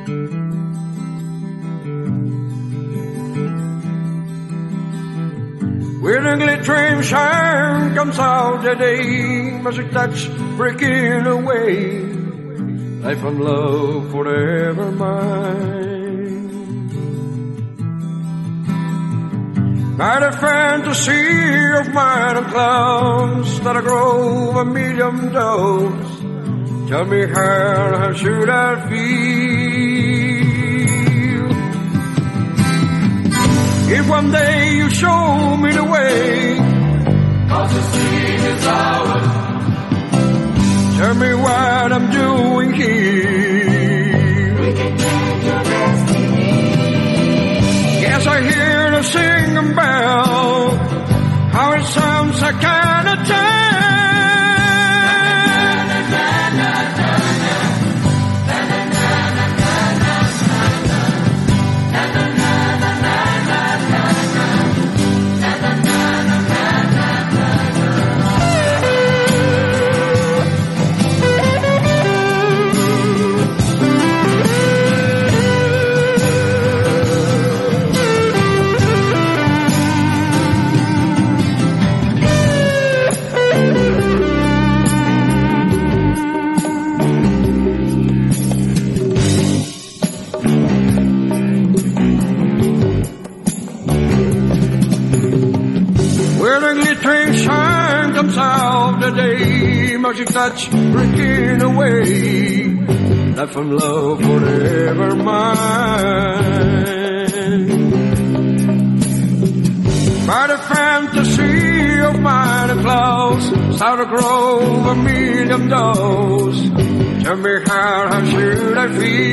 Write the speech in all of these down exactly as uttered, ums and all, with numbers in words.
When a glittering shine comes out the day, magic touch breaking away, life and love forever mine. By the fantasy of mine and clouds that grow a million doves, tell me how, how should I feel? If one day you show me the way, cause the street is ours, tell me what I'm doing here. We can change your destiny. Yes, I hear the singing bell, how it sounds I cannot tell. Of the day, magic touch breaking away, life and love forever mine. By the fantasy of mine and clouds, start to grow a million doves, tell me how, how should I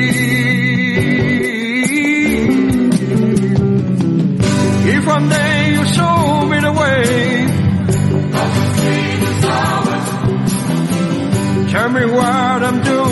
feel? If one day you show me the way, tell me what I'm doing.